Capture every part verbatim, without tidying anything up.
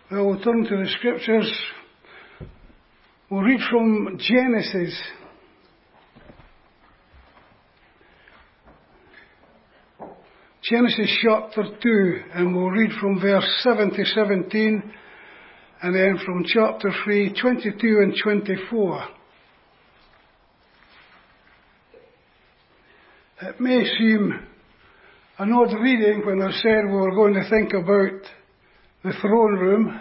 Well, we'll turn to the scriptures. We'll read from Genesis. Genesis chapter two, and we'll read from verse seven to seventeen, and then from chapter three, twenty-two and twenty-four. It may seem an odd reading when I said we were going to think about the throne room,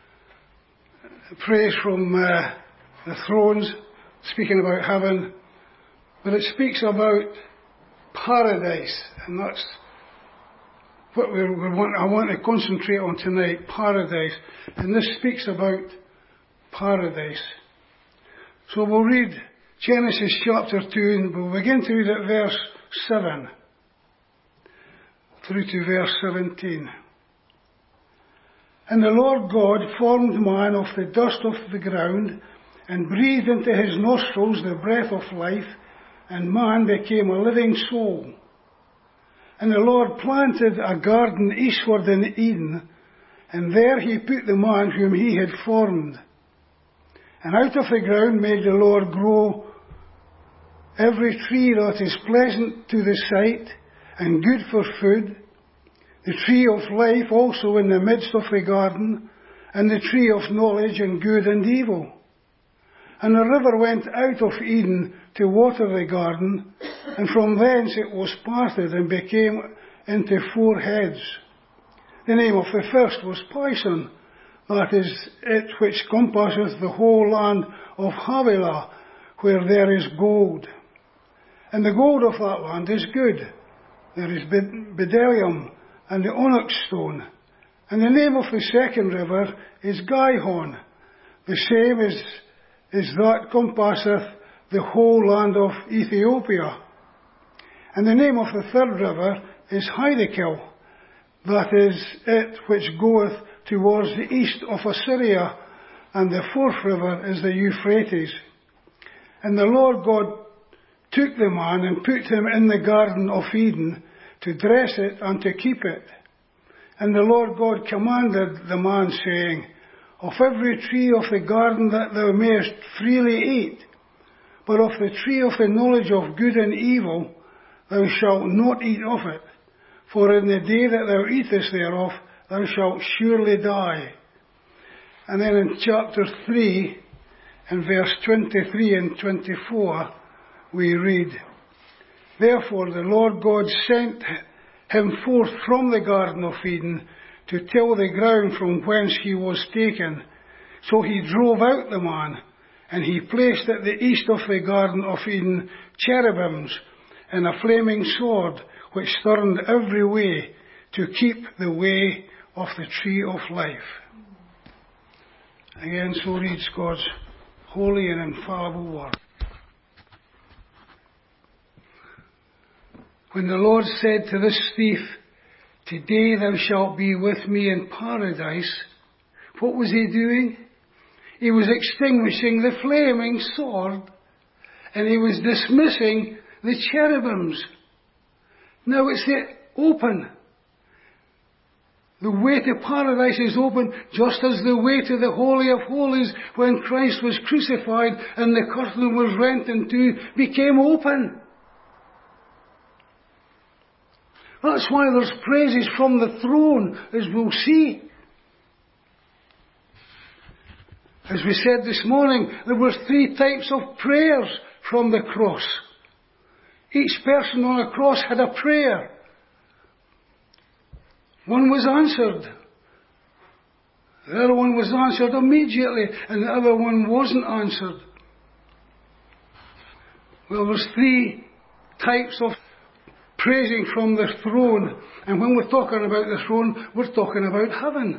praise from uh, the thrones, speaking about heaven, but it speaks about paradise, and that's what we, we want. I want to concentrate on tonight, paradise, and this speaks about paradise. So we'll read Genesis chapter two, and we'll begin to read at verse seven through to verse seventeen. And the Lord God formed man of the dust of the ground, and breathed into his nostrils the breath of life, and man became a living soul. And the Lord planted a garden eastward in Eden, and there he put the man whom he had formed. And out of the ground made the Lord grow every tree that is pleasant to the sight, and good for food, the tree of life also in the midst of the garden, and the tree of knowledge and good and evil. And the river went out of Eden to water the garden, and from thence it was parted and became into four heads. The name of the first was Pison, that is it which compasseth the whole land of Havilah, where there is gold. And the gold of that land is good. There is bdellium and the onyx stone. And the name of the second river is Gihon. The same is, is that compasseth the whole land of Ethiopia. And the name of the third river is Hiddekel. That is it which goeth towards the east of Assyria. And the fourth river is the Euphrates. And the Lord God took the man and put him in the garden of Eden to dress it and to keep it. And the Lord God commanded the man, saying, Of every tree of the garden that thou mayest freely eat, but of the tree of the knowledge of good and evil thou shalt not eat of it, for in the day that thou eatest thereof thou shalt surely die. And then in chapter three, in verse twenty-three and twenty-four, we read, Therefore the Lord God sent him forth from the garden of Eden to till the ground from whence he was taken. So he drove out the man, and he placed at the east of the garden of Eden cherubims and a flaming sword, which turned every way to keep the way of the tree of life. Again, so reads God's holy and infallible word. When the Lord said to this thief, Today thou shalt be with me in paradise, what was he doing? He was extinguishing the flaming sword, and he was dismissing the cherubims. Now it's open. The way to paradise is open, just as the way to the Holy of Holies, when Christ was crucified and the curtain was rent in two, became open. That's why there's praises from the throne, as we'll see. As we said this morning, there were three types of prayers from the cross. Each person on a cross had a prayer. One was answered. The other one was answered immediately, and the other one wasn't answered. Well, there's three types of praising from the throne. And when we're talking about the throne, we're talking about heaven.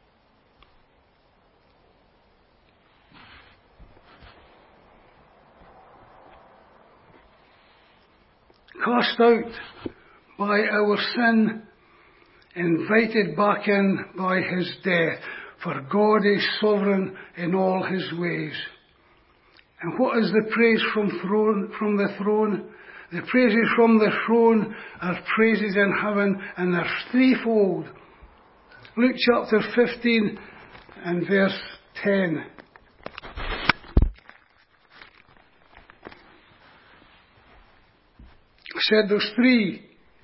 Cast out by our sin, invited back in by his death, for God is sovereign in all his ways. And what is the praise from throne, from the throne? The praises from the throne are praises in heaven, and they're threefold. Luke chapter fifteen and verse ten. I said there's three.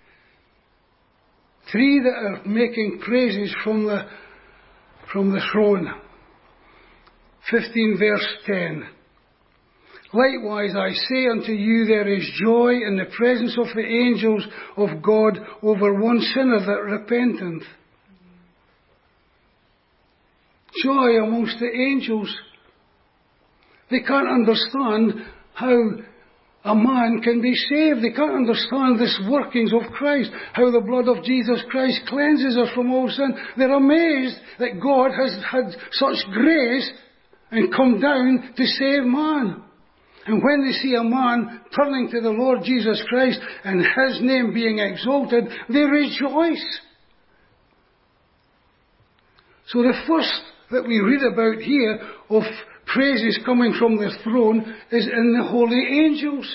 Three that are making praises from the, from the throne. fifteen verse ten. Likewise I say unto you, there is joy in the presence of the angels of God over one sinner that repenteth. Joy amongst the angels. They can't understand how a man can be saved. They can't understand this workings of Christ, how the blood of Jesus Christ cleanses us from all sin. They're amazed that God has had such grace and come down to save man. And when they see a man turning to the Lord Jesus Christ and his name being exalted, they rejoice. So the first that we read about here of praises coming from the throne is in the holy angels.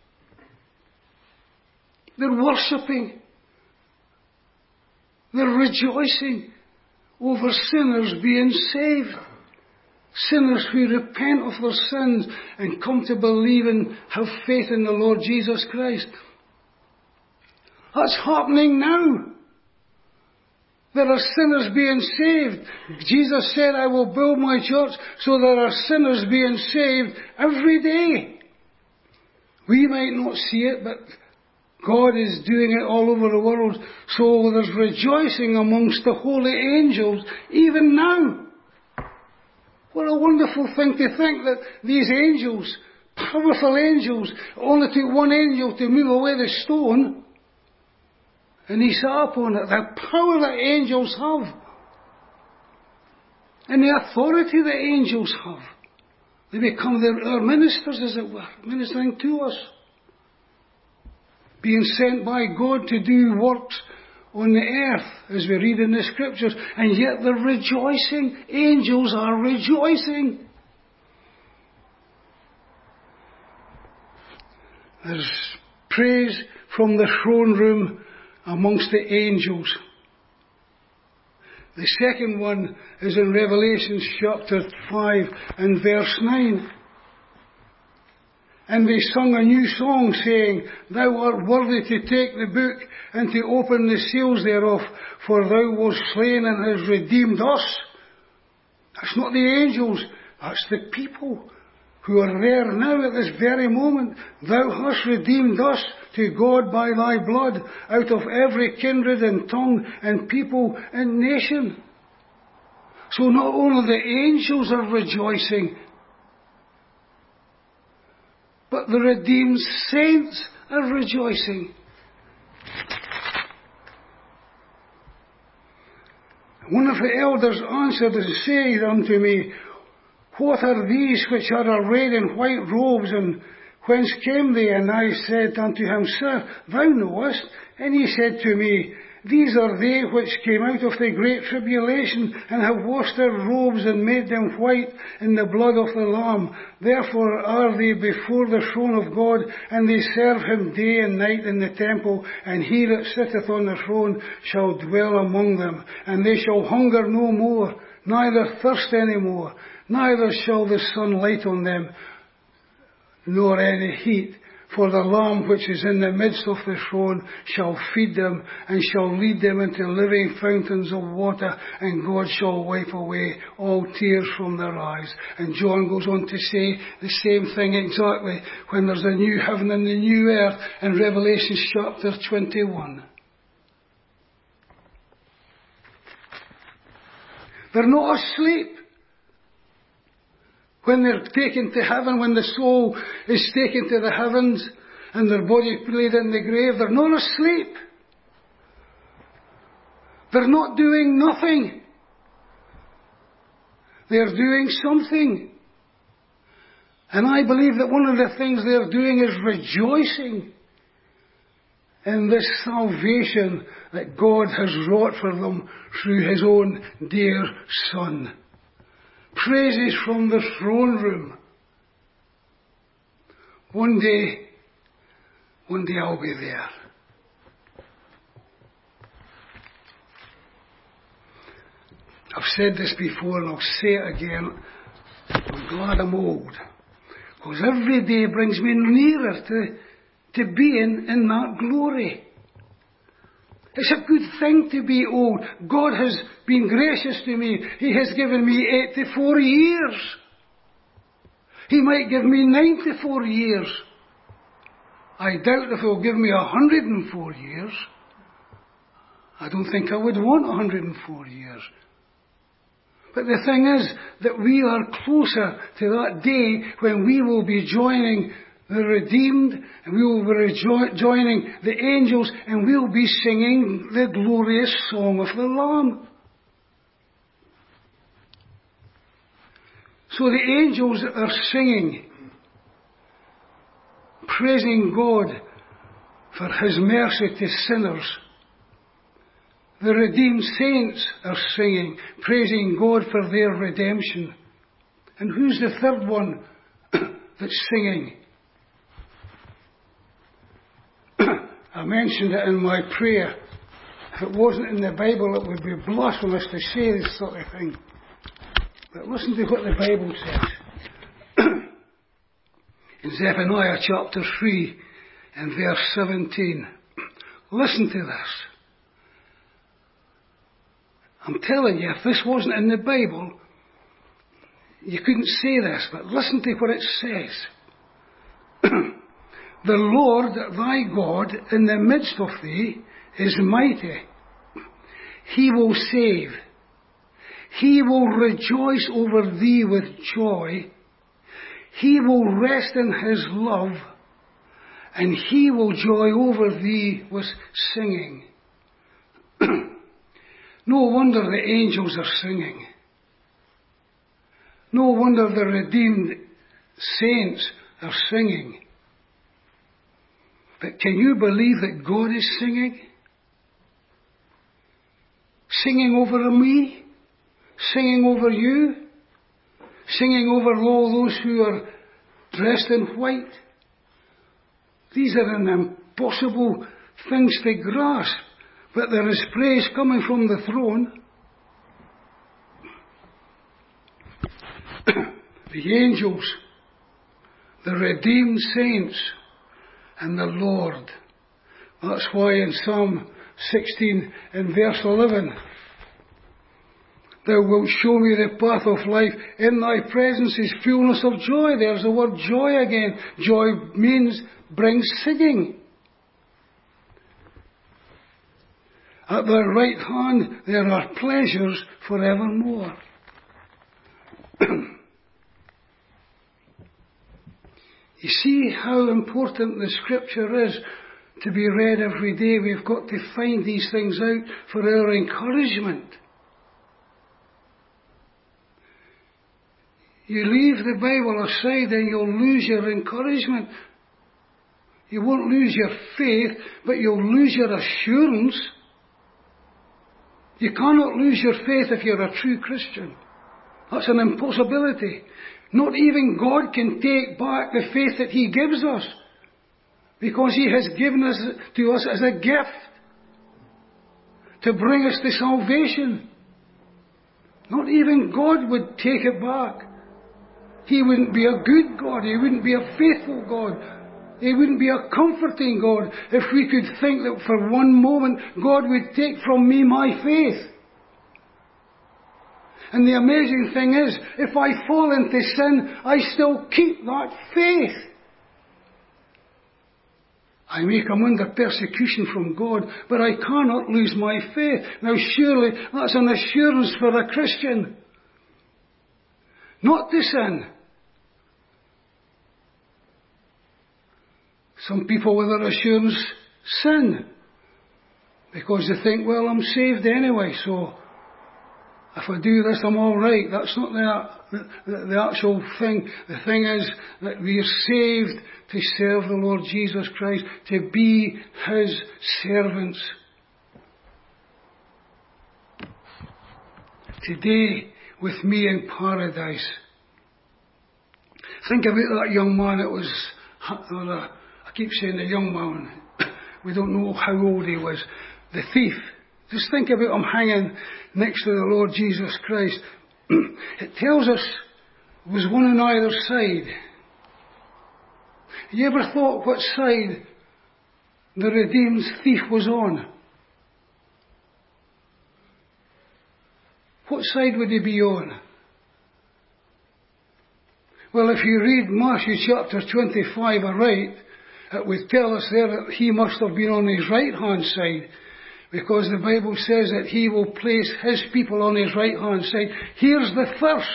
They're worshipping. They're rejoicing over sinners being saved. Sinners who repent of their sins and come to believe and have faith in the Lord Jesus Christ. That's happening now. There are sinners being saved. Jesus said, I will build my church, so there are sinners being saved every day. We might not see it, but God is doing it all over the world. So there's rejoicing amongst the holy angels even now. What a wonderful thing to think that these angels, powerful angels, only took one angel to move away the stone, and he sat upon it. The power that angels have, and the authority that angels have. They become their, our ministers, as it were, ministering to us. Being sent by God to do works on the earth, as we read in the scriptures, and yet they're rejoicing. Angels are rejoicing. There's praise from the throne room amongst the angels. The second one is in Revelation chapter five and verse nine. And they sung a new song, saying, Thou art worthy to take the book and to open the seals thereof, for thou wast slain and hast redeemed us. That's not the angels, that's the people who are there now at this very moment. Thou hast redeemed us to God by thy blood, out of every kindred and tongue and people and nation. So not only the angels are rejoicing, but the redeemed saints are rejoicing. One of the elders answered and said unto me, What are these which are arrayed in white robes, and whence came they? And I said unto him, Sir, thou knowest. And he said to me, These are they which came out of the great tribulation, and have washed their robes and made them white in the blood of the Lamb. Therefore are they before the throne of God, and they serve him day and night in the temple. And he that sitteth on the throne shall dwell among them. And they shall hunger no more, neither thirst any more, neither shall the sun light on them, nor any heat. For the Lamb which is in the midst of the throne shall feed them, and shall lead them into living fountains of water, and God shall wipe away all tears from their eyes. And John goes on to say the same thing exactly when there's a new heaven and the new earth in Revelation chapter twenty-one. They're not asleep. When they're taken to heaven, when the soul is taken to the heavens and their body laid in the grave, they're not asleep. They're not doing nothing. They're doing something. And I believe that one of the things they're doing is rejoicing in this salvation that God has wrought for them through his own dear Son. Praises from the throne room. One day, one day I'll be there. I've said this before and I'll say it again. I'm glad I'm old. Because every day brings me nearer to, to being in that glory. It's a good thing to be old. God has been gracious to me. He has given me eighty-four years. He might give me ninety-four years. I doubt if He'll give me one hundred and four years. I don't think I would want one hundred and four years. But the thing is that we are closer to that day when we will be joining the redeemed, and we will be rejo- joining the angels, and we'll be singing the glorious song of the Lamb. So the angels are singing, praising God for His mercy to sinners. The redeemed saints are singing, praising God for their redemption. And who's the third one that's singing? I mentioned it in my prayer. If it wasn't in the Bible, it would be blasphemous to say this sort of thing. But listen to what the Bible says. In Zephaniah chapter three and verse seventeen. Listen to this. I'm telling you, if this wasn't in the Bible, you couldn't say this, but listen to what it says. The Lord thy God in the midst of thee is mighty. He will save. He will rejoice over thee with joy. He will rest in His love, and He will joy over thee with singing. No wonder the angels are singing. No wonder the redeemed saints are singing. But can you believe that God is singing? Singing over me? Singing over you? Singing over all those who are dressed in white? These are an impossible things to grasp, but there is praise coming from the throne. The angels, the redeemed saints, and the Lord. That's why in Psalm sixteen and verse eleven, Thou wilt show me the path of life. In Thy presence is fullness of joy. There's the word joy again. Joy means brings singing. At Thy right hand there are pleasures forevermore. You see how important the Scripture is to be read every day. We've got to find these things out for our encouragement. You leave the Bible aside and you'll lose your encouragement. You won't lose your faith, but you'll lose your assurance. You cannot lose your faith if you're a true Christian. That's an impossibility. Not even God can take back the faith that He gives us, because He has given us to us as a gift to bring us to salvation. Not even God would take it back. He wouldn't be a good God. He wouldn't be a faithful God. He wouldn't be a comforting God if we could think that for one moment God would take from me my faith. And the amazing thing is, if I fall into sin, I still keep that faith. I may come under persecution from God, but I cannot lose my faith. Now surely that's an assurance for a Christian. Not to sin. Some people with their assurance sin, because they think, well, I'm saved anyway, so if I do this, I'm all right. That's not the, the, the actual thing. The thing is that we are saved to serve the Lord Jesus Christ, to be His servants. Today, with me in paradise. Think about that young man. It was, or a, I keep saying the young man. We don't know how old he was. The thief, Just think about him hanging next to the Lord Jesus Christ. It tells us there was one on either side. You ever thought what side the redeemed thief was on? What side would he be on? Well, if you read Matthew chapter twenty-five aright, it would tell us there that he must have been on his right hand side, because the Bible says that he will place his people on his right hand side. Here's the first.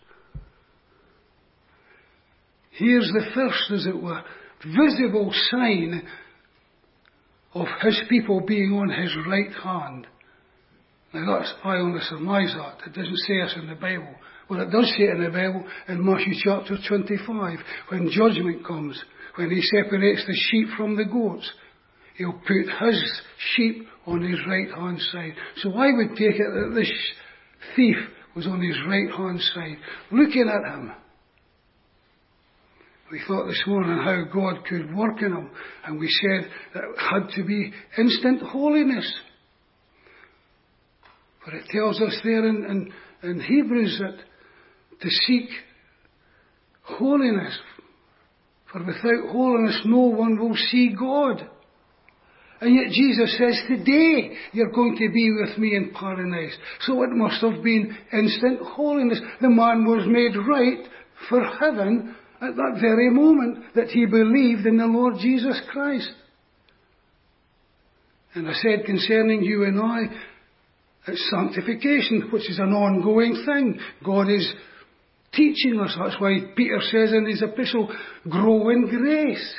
Here's the first, as it were, visible sign of his people being on his right hand. Now that's, I only surmise that. It doesn't say us in the Bible. Well, it does say it in the Bible in Matthew chapter twenty-five, when judgment comes, when he separates the sheep from the goats. He'll put his sheep on his right hand side. So I would take it that this thief was on his right hand side, looking at him. We thought this morning how God could work in him, and we said that it had to be instant holiness. But it tells us there in, in, in Hebrews that to seek holiness, for without holiness no one will see God. And yet Jesus says, today you're going to be with me in paradise. So it must have been instant holiness. The man was made right for heaven at that very moment that he believed in the Lord Jesus Christ. And I said concerning you and I, it's sanctification, which is an ongoing thing. God is teaching us. That's why Peter says in his epistle, grow in grace.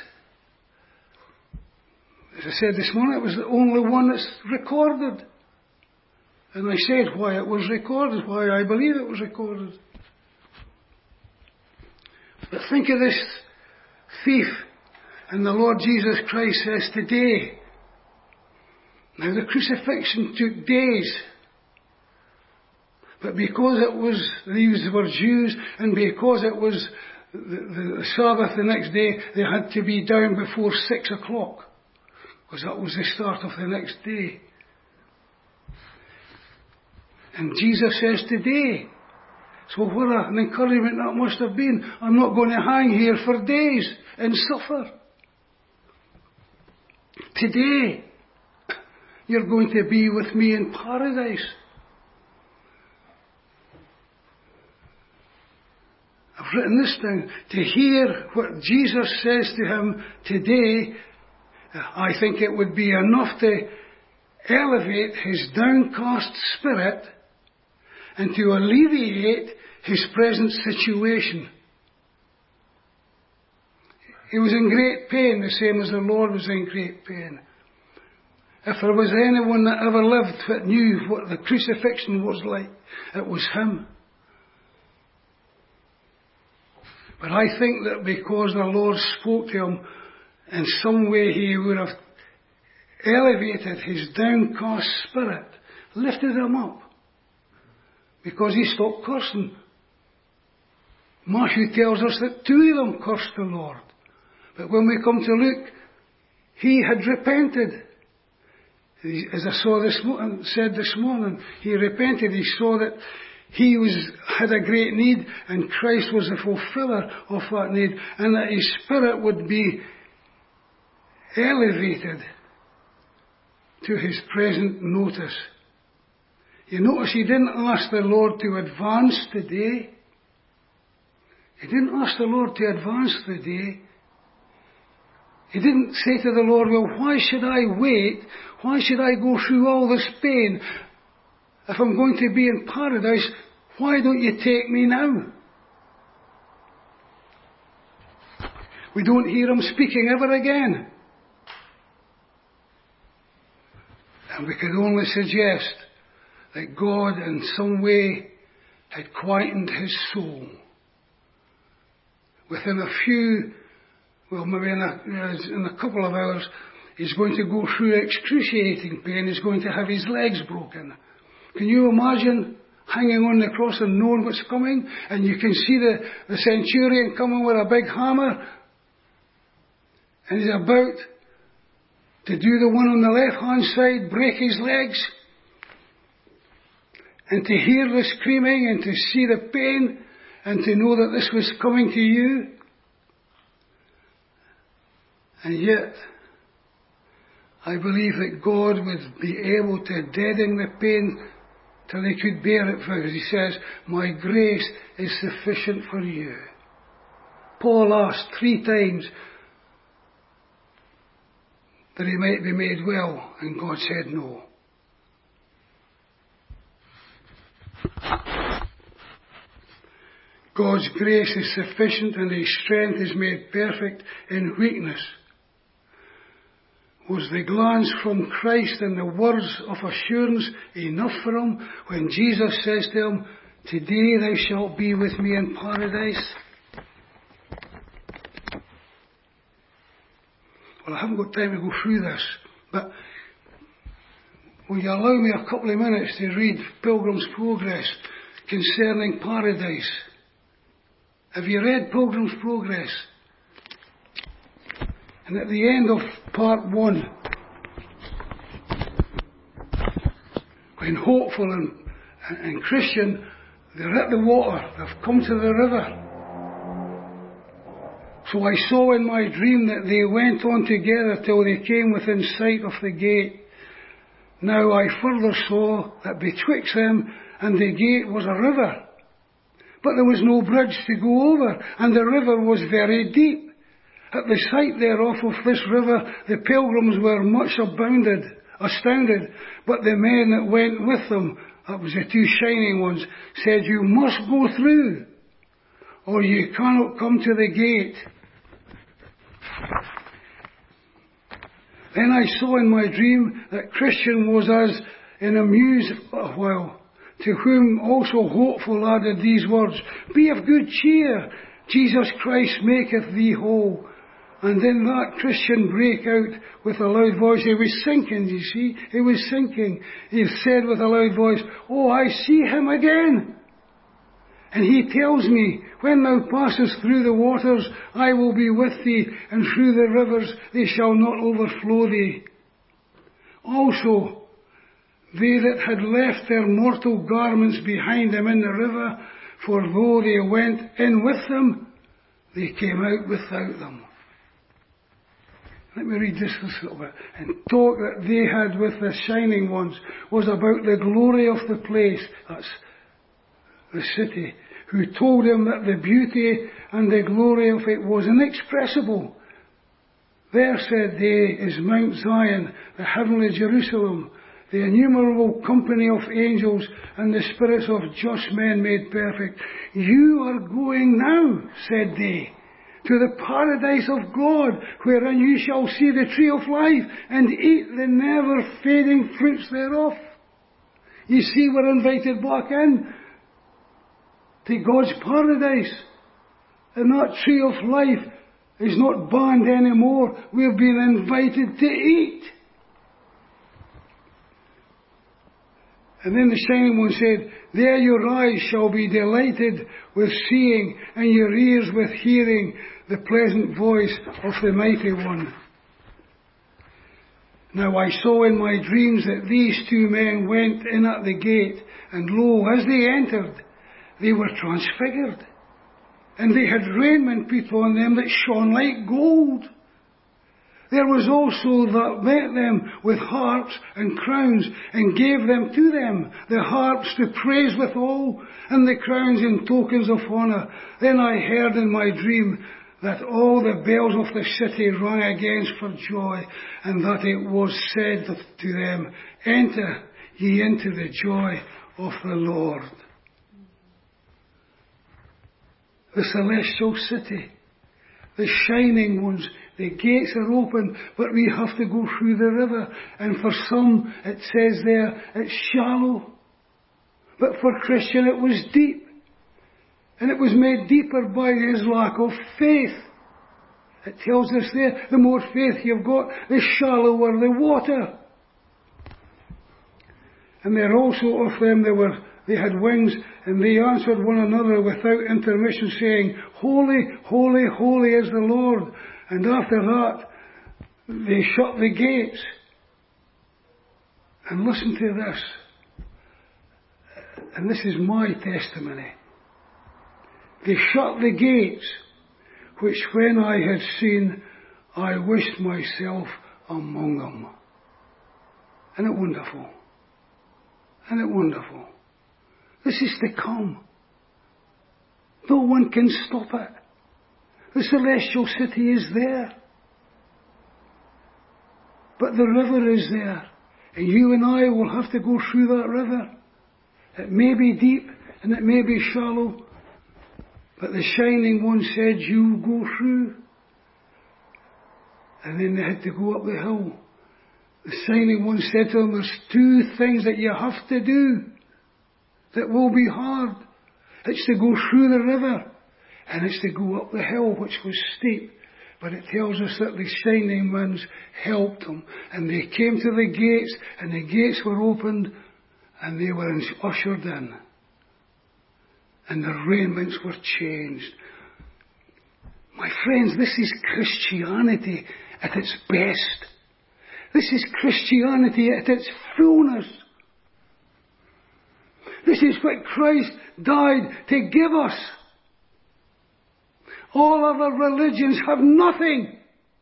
As I said this morning, it was the only one that's recorded. And I said why it was recorded, why I believe it was recorded. But think of this thief, and the Lord Jesus Christ says today. Now the crucifixion took days. But because it was, these were Jews, and because it was the, the, the Sabbath the next day, they had to be down before six o'clock. Because that was the start of the next day. And Jesus says today. So what an encouragement that must have been. I'm not going to hang here for days and suffer. Today, you're going to be with me in paradise. I've written this down. To hear what Jesus says to him today, I think it would be enough to elevate his downcast spirit and to alleviate his present situation. He was in great pain, the same as the Lord was in great pain. If there was anyone that ever lived that knew what the crucifixion was like, it was him. But I think that because the Lord spoke to him, in some way he would have elevated his downcast spirit, lifted him up, because he stopped cursing. Matthew tells us that two of them cursed the Lord. But when we come to Luke, he had repented. As I saw this morning, said this morning, he repented. He saw that he was had a great need, and Christ was the fulfiller of that need, and that his spirit would be elevated to his present notice. You notice he didn't ask the Lord to advance the day. He didn't ask the Lord to advance the day. He didn't say to the Lord, well, why should I wait? Why should I go through all this pain? If I'm going to be in paradise, why don't you take me now? We don't hear him speaking ever again. And we could only suggest that God in some way had quietened his soul. Within a few, well maybe in a, in a couple of hours, he's going to go through excruciating pain. He's going to have his legs broken. Can you imagine hanging on the cross and knowing what's coming? And you can see the, the centurion coming with a big hammer. And he's about to do the one on the left hand side, break his legs. and to hear the screaming and to see the pain and to know that this was coming to you. And yet, I believe that God would be able to deaden the pain till he could bear it, because he says, my grace is sufficient for you. Paul asked three times that he might be made well, and God said no. God's grace is sufficient, and his strength is made perfect in weakness. Was the glance from Christ and the words of assurance enough for him when Jesus says to him, today thou shalt be with me in paradise? Well, I haven't got time to go through this, but will you allow me a couple of minutes to read Pilgrim's Progress concerning paradise? Have you read Pilgrim's Progress? And at the end of part one, when hopeful and, and Christian, they're at the water, they've come to the river. So I saw in my dream that they went on together till they came within sight of the gate. Now I further saw that betwixt them and the gate was a river, but there was no bridge to go over, and the river was very deep. At the sight thereof of this river, the pilgrims were much abounded, astounded, but the men that went with them, that was the two shining ones, said, you must go through, or you cannot come to the gate. Then I saw in my dream that Christian was as in a muse a while, to whom also hopeful added these words, be of good cheer, Jesus Christ maketh thee whole. And then that Christian brake out with a loud voice. He was sinking, you see. He was sinking. He said with a loud voice, oh, I see him again. And he tells me, when thou passest through the waters, I will be with thee, and through the rivers they shall not overflow thee. Also, they that had left their mortal garments behind them in the river, for though they went in with them, they came out without them. Let me read this a little bit. And talk that they had with the shining ones was about the glory of the place, that's the city, who told him that the beauty and the glory of it was inexpressible. There, said they, is Mount Zion, the heavenly Jerusalem, the innumerable company of angels and the spirits of just men made perfect. You are going now, said they, to the paradise of God, wherein you shall see the tree of life and eat the never-fading fruits thereof. You see, we're invited back in to God's paradise. And that tree of life is not banned anymore. We've been invited to eat. And then the shining one said, there your eyes shall be delighted with seeing, and your ears with hearing the pleasant voice of the mighty one. Now I saw in my dreams that these two men went in at the gate, and lo, as they entered, they were transfigured, and they had raiment put on them that shone like gold. There was also that met them with harps and crowns, and gave them to them, the harps to praise withal, and the crowns in tokens of honour. Then I heard in my dream that all the bells of the city rang again for joy, and that it was said to them, enter ye into the joy of the Lord. The celestial city, the shining ones, the gates are open, but we have to go through the river. And for some, it says there, it's shallow. But for Christian, it was deep. And it was made deeper by his lack of faith. It tells us there, the more faith you've got, the shallower the water. And there also of them, they were, they had wings, and they answered one another without intermission, saying, Holy, holy, holy is the Lord. And after that, they shut the gates. And listen to this. and this is my testimony, they shut the gates, which when I had seen, I wished myself among them. Isn't it wonderful? Isn't it wonderful? This is to come. No one can stop it. The celestial city is there. But the river is there. And you and I will have to go through that river. It may be deep and it may be shallow. But the Shining One said, you go through. And then they had to go up the hill. The Shining One said to them, there's two things that you have to do that will be hard. It's to go through the river, and it's to go up the hill, which was steep. But it tells us that the Shining Ones helped them, and they came to the gates, and the gates were opened, and they were ushered in. And the raiments were changed. My friends, this is Christianity at its best. This is Christianity at its fullness. This is what Christ died to give us. All other religions have nothing.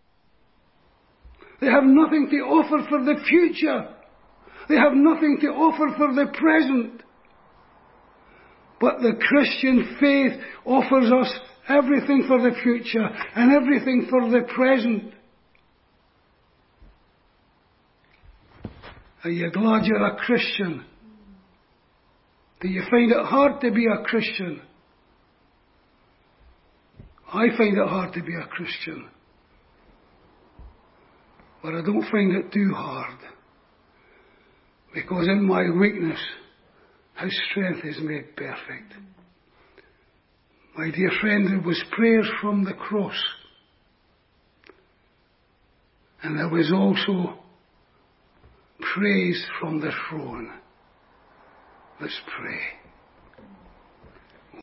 They have nothing to offer for the future. They have nothing to offer for the present. But the Christian faith offers us everything for the future and everything for the present. Are you glad you're a Christian? Do you find it hard to be a Christian? I find it hard to be a Christian. But I don't find it too hard. Because in my weakness, His strength is made perfect. My dear friend, there was prayers from the cross. And there was also praise from the throne. Let's pray.